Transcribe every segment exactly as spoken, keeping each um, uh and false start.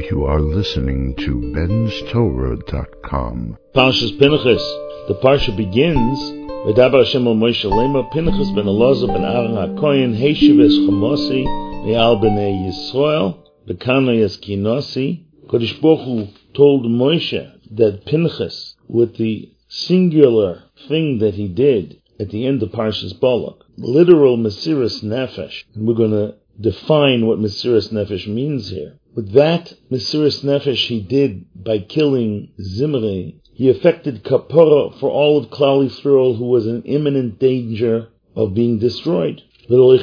You are listening to Ben's Torah dot com. Parshas Pinchas. The parsha begins with Dabar Hashem al Moshe Lema Pinchas ben Elazar ben Aaron HaKohen Heishiv es Chamosi Me'al b'nei Yisrael B'kano es Kinosi. Kodesh Baruch Hu told Moshe that Pinchas, with the singular thing that he did at the end of Parshas Balak, literal Mesiras Nefesh, and we're going to define what Mesiras Nefesh means here. With that Mesiras Nefesh he did by killing Zimri, he effected kapara for all of Klal Yisrael who was in imminent danger of being destroyed. And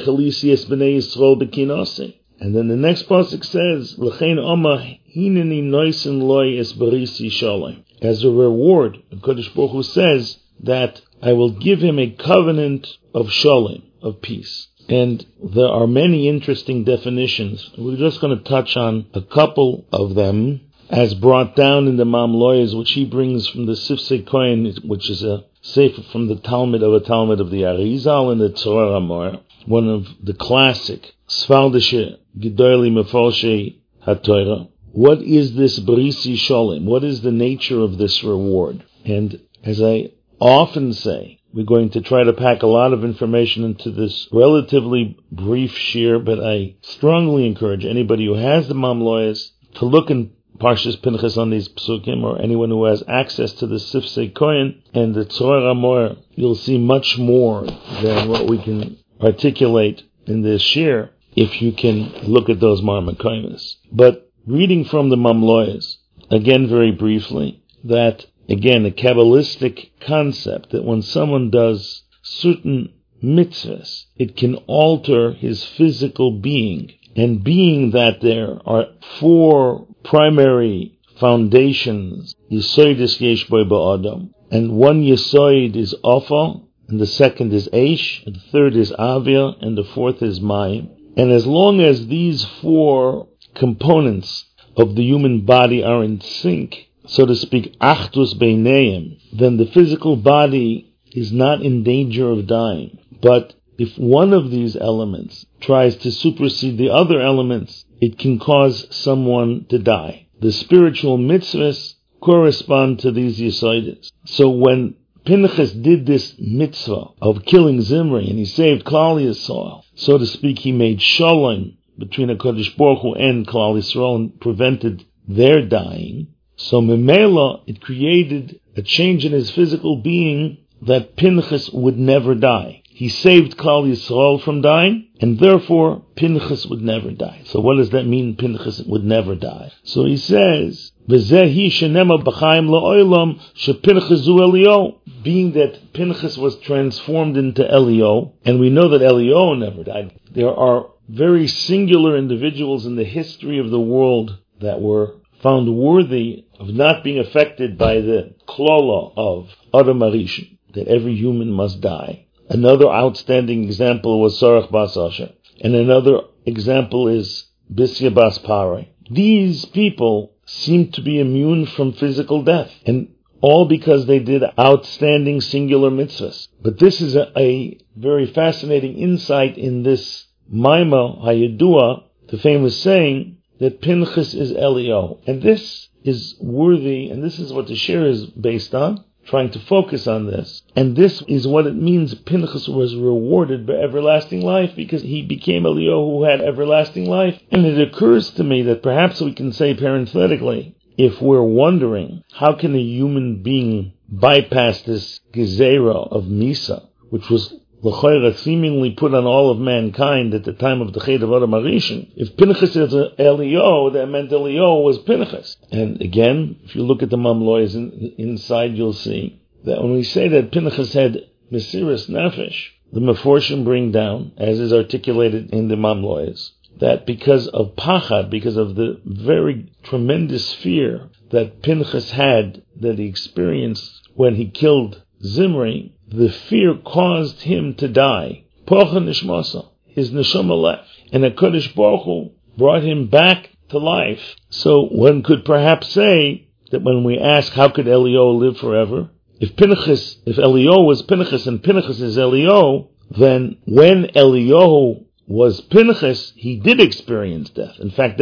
then the next pasuk says, L'chein Oma hineni noisin loy es barisi shalom. As a reward, Kodesh Baruch Hu says that I will give him a covenant of shalom, of peace. And there are many interesting definitions. We're just going to touch on a couple of them, as brought down in the Mamloyas, which he brings from the Sifsei Kohen, which is a sefer from the Talmud of a Talmud of the Arizal and the Tzorah Amor, one of the classic Sfaldische Gedolei Mefolshei HaTorah. What is this Barisi Sholem? What is the nature of this reward? And as I often say, we're going to try to pack a lot of information into this relatively brief shir, but I strongly encourage anybody who has the Mamloyas to look in Parshas Pinchas on these psukim, or anyone who has access to the Sifsei Kohen and the Tzorah Amor. You'll see much more than what we can articulate in this shir if you can look at those Marmakoimis. But reading from the Mamloyas, again very briefly, that again, a Kabbalistic concept that when someone does certain mitzvahs, it can alter his physical being. And being that there are four primary foundations, Yisoid is Yesh Bo Ba'adam, and one Yisoid is Ofa, and the second is Eish, and the third is Avia, and the fourth is Mayim. And as long as these four components of the human body are in sync, so to speak, achdus beineim, then the physical body is not in danger of dying. But if one of these elements tries to supersede the other elements, it can cause someone to die. The spiritual mitzvahs correspond to these yisoides. So when Pinchas did this mitzvah of killing Zimri, and he saved Klal Yisrael, so to speak, he made shalom between HaKadosh Baruch Hu and Klal Yisrael and prevented their dying. So Memela, it created a change in his physical being that Pinchas would never die. He saved Klal Yisrael from dying, and therefore Pinchas would never die. So what does that mean, Pinchas would never die? So he says, V'zehi shenema b'chaim la'olam shepinchasu Elio, being that Pinchas was transformed into Elio, and we know that Elio never died. There are very singular individuals in the history of the world that were found worthy of not being affected by the klola of Adam Arishon, that every human must die. Another outstanding example was Sarach Bas Asher, and another example is Bisya Bas Parai. These people seem to be immune from physical death, and all because they did outstanding singular mitzvahs. But this is a, a very fascinating insight in this Maima Hayedua, the famous saying that Pinchas is Elio. And this is worthy, and this is what the shir is based on, trying to focus on this. And this is what it means Pinchas was rewarded by everlasting life, because he became Elio who had everlasting life. And it occurs to me that perhaps we can say parenthetically, if we're wondering, how can a human being bypass this gezerah of Misa, which was l'chayra seemingly put on all of mankind at the time of the Ched of Adam Arishon? If Pinchas is Elio, that meant Elio was Pinchas. And again, if you look at the Mamloyas in, inside, you'll see that when we say that Pinchas had Mesiras Nefesh, the Meforshim bring down, as is articulated in the Mamloyas, that because of Pachad, because of the very tremendous fear that Pinchas had, that he experienced when he killed Zimri, the fear caused him to die. Pocha nishmasa, his neshama left, and HaKadosh Baruch Hu brought him back to life. So one could perhaps say that when we ask how could Elio live forever, if Pinchas, if Elio was Pinchas and Pinchas is Elio, then when Elio was Pinchas, he did experience death. In fact, that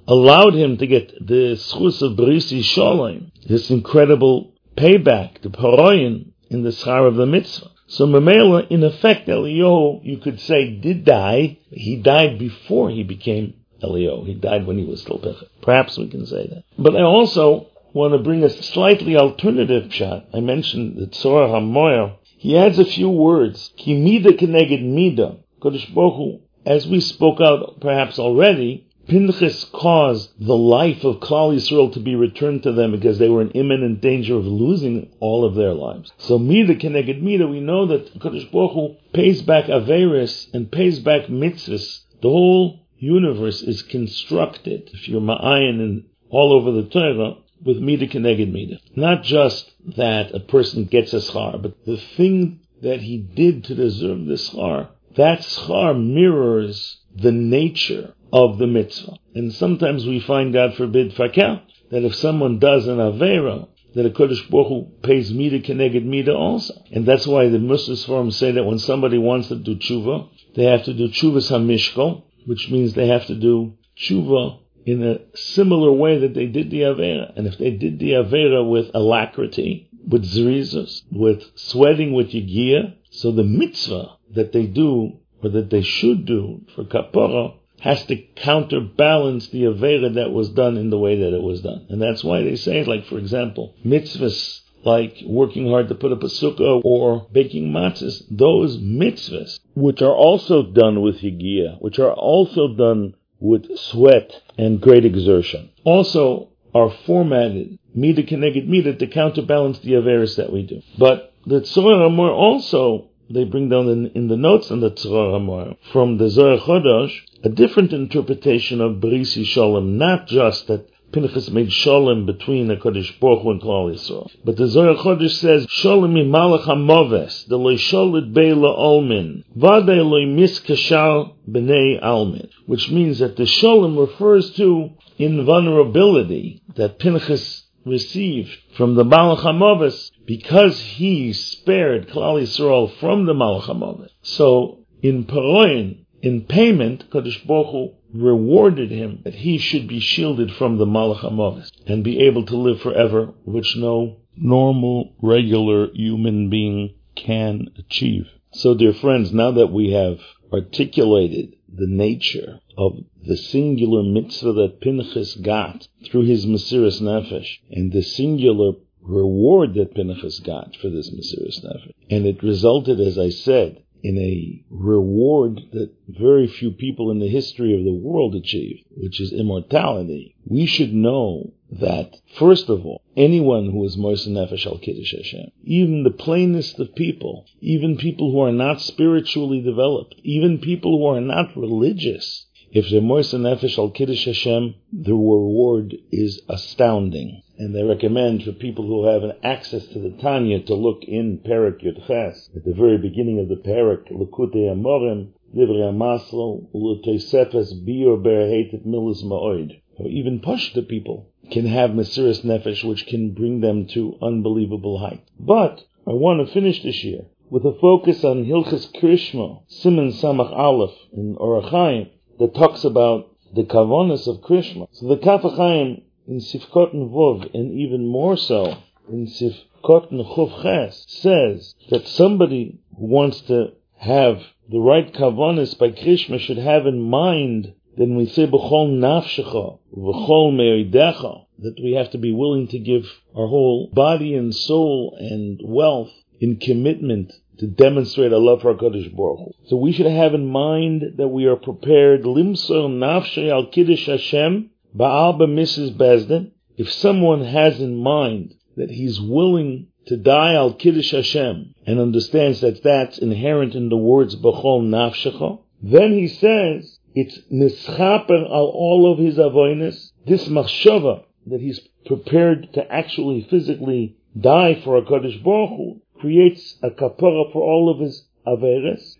allowed him to get the schus of Berisi Sholem, this incredible payback, the paroyin in the schar of the mitzvah. So Mamela, in effect, Eliyahu, you could say, did die. He died before he became Eliyahu. He died when he was still Pechet. Perhaps we can say that. But I also want to bring a slightly alternative shot. I mentioned the Tzorah HaMoyer. He adds a few words. Ki mida keneged mida. Kodesh Baruch Hu, as we spoke out perhaps already, Pinchas caused the life of Klal Yisrael to be returned to them because they were in imminent danger of losing all of their lives. So mida keneged mida, we know that Kodesh Baruch Hu pays back Averis and pays back mitzvahs. The whole universe is constructed, if you're ma'ayin and all over the Torah, with mida keneged mida. Not just that a person gets a schar, but the thing that he did to deserve the schar, that schar mirrors the nature of the mitzvah. And sometimes we find, God forbid, fakah, that if someone does an avera, that a Kodesh Baruch Hu pays mida keneged mida also. And that's why the Muslims Forum say that when somebody wants to do tshuva, they have to do tshuvas hamishkol, which means they have to do tshuva in a similar way that they did the avera. And if they did the avera with alacrity, with zrizos, with sweating with yigiyah, so the mitzvah that they do, or that they should do for kapara, has to counterbalance the avera that was done in the way that it was done. And that's why they say, like, for example, mitzvahs like working hard to put up a sukkah or baking matzahs, those mitzvahs, which are also done with yigiyah, which are also done with sweat and great exertion, also are formatted, mida keneged mida, to counterbalance the averis that we do. But the Tzorah HaMoyer also, they bring down in, in the notes on the Tzorah HaMoyer, from the Zohar Chodesh, a different interpretation of Berisi Sholem, not just that Pinchas made Sholem between the Kodesh Baruch Hu and Klal Yisrael, but the Zohar Chodesh says, Sholem mi malach hamoves, de loy sholet bei la'olmin, vade loy miskashal b'nei almin, which means that the Sholem refers to invulnerability that Pinchas received from the Malach HaMoves because he spared Klal Yisrael from the Malach HaMoves. So, in Paroin, in payment, Kodesh Baruch Hu rewarded him that he should be shielded from the Malach HaMoves and be able to live forever, which no normal, regular human being can achieve. So, dear friends, now that we have articulated the nature of the singular mitzvah that Pinchas got through his Mesiras Nefesh, and the singular reward that Pinchas got for this Mesiras Nefesh, and it resulted, as I said, in a reward that very few people in the history of the world achieved, which is immortality, we should know that, first of all, anyone who is Moser Nefesh al Kiddush Hashem, even the plainest of people, even people who are not spiritually developed, even people who are not religious, if they're Moser Nefesh al Kiddush Hashem, the reward is astounding. And they recommend for people who have an access to the Tanya to look in Perek Yud Ches, at the very beginning of the Perek, Lekutei Amorim, Divrei Amaslo, Ulutosefes Bior Berhetet Milas Ma'od. Even Pashta people can have Mesiras Nefesh, which can bring them to unbelievable height. But I want to finish this year with a focus on Hilchas Krishma, Siman Samach Aleph in Orach Chaim, that talks about the Kavonis of Krishma. So the Kaf HaChaim in Sifkot Vov, and even more so in Sifkot Chuf Ches, says that somebody who wants to have the right Kavonis by Krishma should have in mind that when we say B'chol Nafshecha, B'chol Me'odecha, that we have to be willing to give our whole body and soul and wealth in commitment to demonstrate a love for our Kodesh Baruch Hu. So we should have in mind that we are prepared Limsor Nafshei al Kiddush Hashem Ba'al B'Mishes Bezdin. If someone has in mind that he's willing to die al Kiddush Hashem and understands that that's inherent in the words B'chol Nafshecha, then he says it's nischaper al all of his avoinus, this machshava, that he's prepared to actually physically die for a Kodesh Baruch Hu, creates a kapara for all of his averes.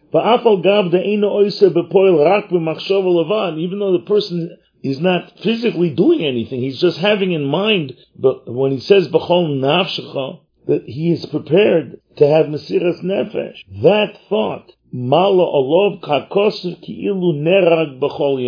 Even though the person is not physically doing anything, he's just having in mind, but when he says B'chol Nafshecha, that he is prepared to have Mesiras Nefesh, that thought, Mala Olov Kakosu Ki'ilu Nerag B'chol Yom. A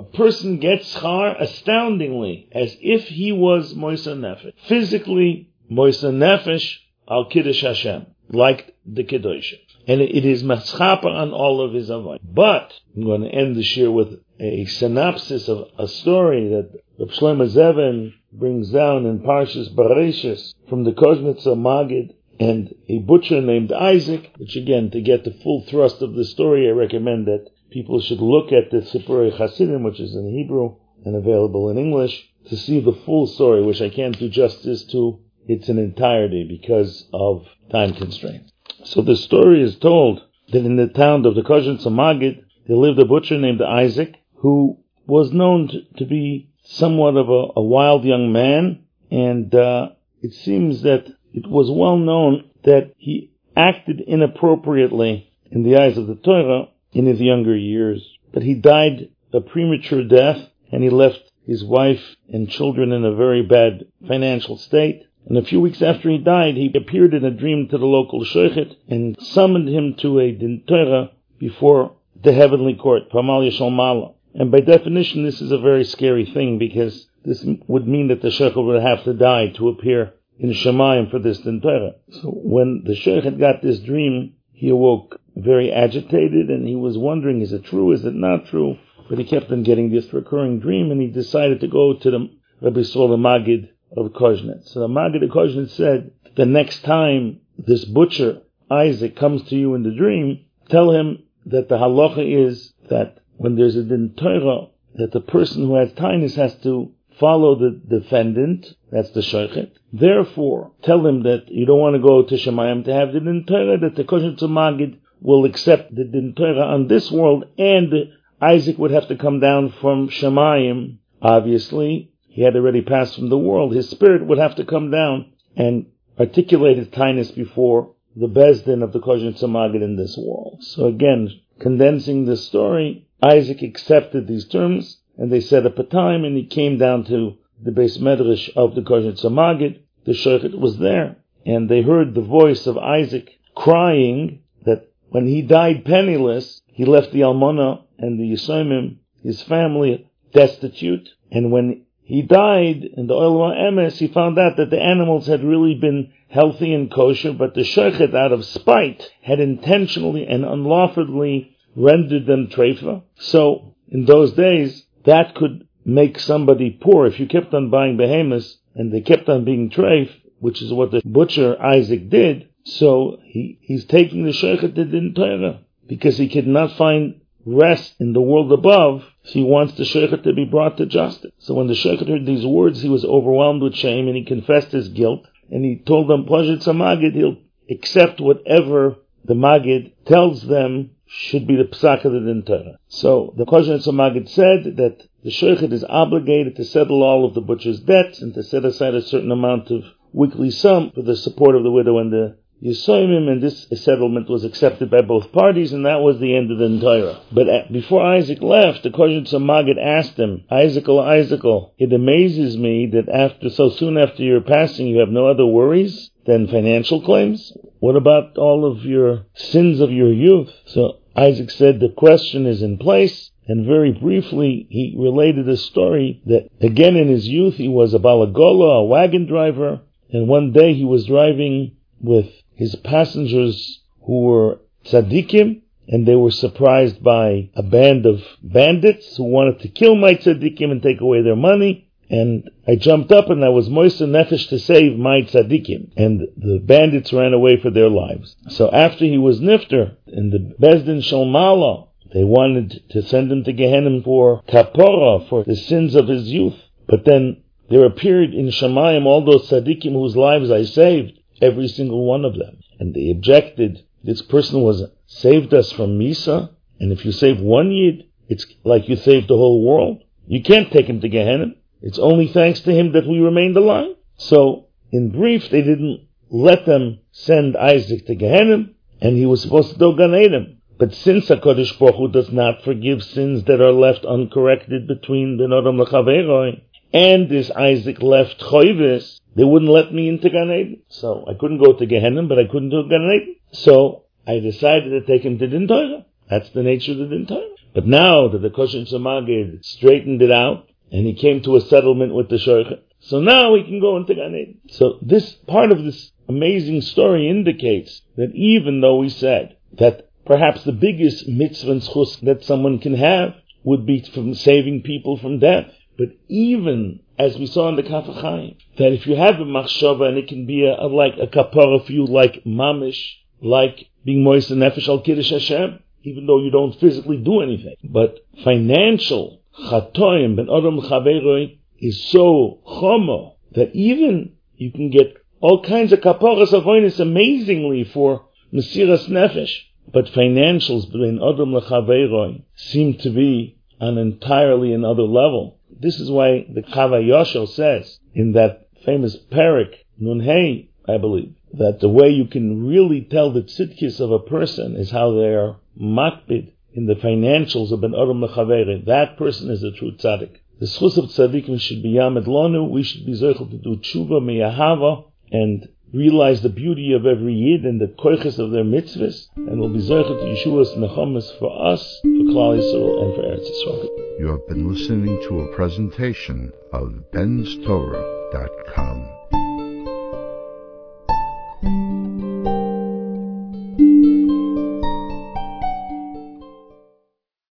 person gets schar astoundingly, as if he was Moisa Nefesh. Physically, Moisa Nefesh al Kiddush Hashem, like the Kedoshim. And it is maschapa on all of his avodah. But I'm going to end this year with a synopsis of a story that Reb Shlomo Zevin brings down in Parshas Bereshis from the Koznitzer Magid and a butcher named Isaac, which again, to get the full thrust of the story, I recommend that people should look at the Sipurei Chasidim, which is in Hebrew and available in English, to see the full story, which I can't do justice to its in entirety because of time constraints. So the story is told that in the town of the Koznitzer Magid, there lived a butcher named Isaac, who was known to, to be somewhat of a, a wild young man, and uh, it seems that it was well known that he acted inappropriately in the eyes of the Torah in his younger years. But he died a premature death, and he left his wife and children in a very bad financial state. And a few weeks after he died, he appeared in a dream to the local shochet and summoned him to a din Torah before the heavenly court, Pamalia Shalmala. And by definition, this is a very scary thing, because this would mean that the shochet would have to die to appear in Shemayim for this din Torah. So when the shochet got this dream, he awoke very agitated, and he was wondering, is it true, is it not true? But he kept on getting this recurring dream, and he decided to go to the Rabbi Yisrael the Magid of Koznitz. So the Magid of Koznitz said, the next time this butcher, Isaac, comes to you in the dream, tell him that the halacha is that when there's a din Torah, that the person who has tainus has to follow the defendant, that's the shochet. Therefore, tell him that you don't want to go to Shemayim to have the din Torah, that the Koznitzer Magid will accept the din Torah on this world, and Isaac would have to come down from Shemayim. Obviously, he had already passed from the world. His spirit would have to come down and articulate his tainus before the Bezdin of the Koznitzer Magid in this world. So again, condensing the story, Isaac accepted these terms, and they set up a time, and he came down to the Beis Medrash of the Koznitzer Magid. The shochet was there, and they heard the voice of Isaac crying that when he died penniless, he left the Almana and the Yisomim, his family, destitute. And when he died in the Oil Emes, he found out that the animals had really been healthy and kosher, but the shochet, out of spite, had intentionally and unlawfully rendered them treifa. So, in those days, that could make somebody poor. If you kept on buying behemoths and they kept on being treif, which is what the butcher Isaac did, so he, he's taking the shochet to din Torah because he could not find rest in the world above, so he wants the shochet to be brought to justice. So when the shochet heard these words, he was overwhelmed with shame, and he confessed his guilt, and he told them, Koznitzer Magid, he'll accept whatever the Magid tells them should be the psak of the din Torah. So the Koznitzer Magid said that the shochet is obligated to settle all of the butcher's debts and to set aside a certain amount of weekly sum for the support of the widow and the Yisomim, and this settlement was accepted by both parties, and that was the end of the din Torah. But at, before Isaac left, the Koznitzer Magid asked him, Isaac, oh Isaac, it amazes me that after so soon after your passing, you have no other worries than financial claims. What about all of your sins of your youth? So Isaac said the question is in place, and very briefly he related a story that again in his youth he was a balagola, a wagon driver, and one day he was driving with his passengers who were tzaddikim, and they were surprised by a band of bandits who wanted to kill my tzaddikim and take away their money. And I jumped up and I was moister nefesh to save my tzaddikim. And the bandits ran away for their lives. So after he was nifter, in the Bezdin Shalmala, they wanted to send him to Gehenna for kapora, for the sins of his youth. But then there appeared in Shemayim all those tzaddikim whose lives I saved, every single one of them. And they objected, this person was saved us from Misa, and if you save one Yid, it's like you saved the whole world. You can't take him to Gehenna. It's only thanks to him that we remained alive. So, in brief, they didn't let them send Isaac to Gehenna, and he was supposed to go Gan Eden. But since HaKadosh Baruch Hu does not forgive sins that are left uncorrected between Ben Adam L'Chaveroi, and this Isaac left Choivis, they wouldn't let me into Gan Eden. So I couldn't go to Gehenna, but I couldn't do Gan Eden. So I decided to take him to din Torah. That's the nature of the din Torah. But now that the Kosher Magid straightened it out, and he came to a settlement with the Shochet, so now he can go into Gan Eden. So this part of this amazing story indicates that even though we said that perhaps the biggest mitzvah and schus that someone can have would be from saving people from death, but even as we saw in the Kaf HaChaim, that if you have a machshava and it can be a, a, like a kapara for you, like mamish, like being moist and nefesh al kiddush Hashem, even though you don't physically do anything, but financial chatoim ben adam chaveroi is so chomo that even you can get all kinds of kaparas avonis amazingly for mesiras nefesh, but financials between adam lechaveroi seem to be on entirely another level. This is why the Chava Yoshel says in that famous parak Nun Hey, I believe, that the way you can really tell the tzidkis of a person is how they are makbid in the financials of ben adam lechaveri. That person is a true tzaddik. The schus of tzaddikim should be yamed lonu. We should be zochel to do tshuva miyahava and realize the beauty of every yid and the koiches of their mitzvahs, and we'll be zochel to Yeshua's nechamas for us, for Klal Yisrael, and for Eretz Yisrael. You have been listening to a presentation of bens torah dot com.